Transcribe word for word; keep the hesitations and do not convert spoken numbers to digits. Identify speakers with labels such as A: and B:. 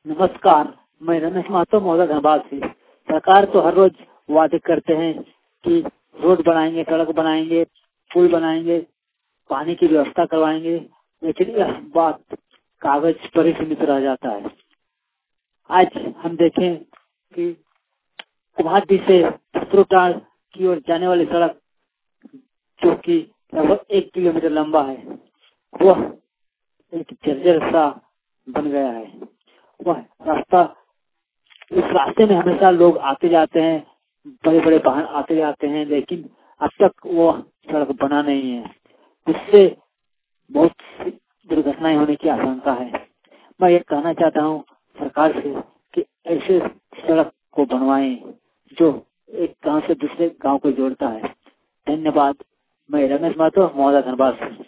A: नमस्कार, मैं रमेश महतो मौजा धनबाद से। सरकार तो हर रोज वादे करते हैं कि रोड बनाएंगे, सड़क बनाएंगे, पुल बनाएंगे, पानी की व्यवस्था करवाएंगे, लेकिन यह बात कागज पर ही सीमित रह जाता है। आज हम देखें कि कुम्हादी से सत्रुटाड़ की ओर जाने वाली सड़क, जो कि लगभग एक किलोमीटर लंबा है, वह एक जर्जर सा बन गया है। वह रास्ता, इस रास्ते में हमेशा लोग आते जाते हैं, बड़े बड़े वाहन आते जाते हैं, लेकिन अब तक वो सड़क बना नहीं है। इससे बहुत सी दुर्घटनाएं होने की आशंका है। मैं ये कहना चाहता हूँ सरकार से कि ऐसे सड़क को बनवाएं जो एक गांव से दूसरे गांव को जोड़ता है। धन्यवाद। मैं रमेश महतो मौजा धनबाद से।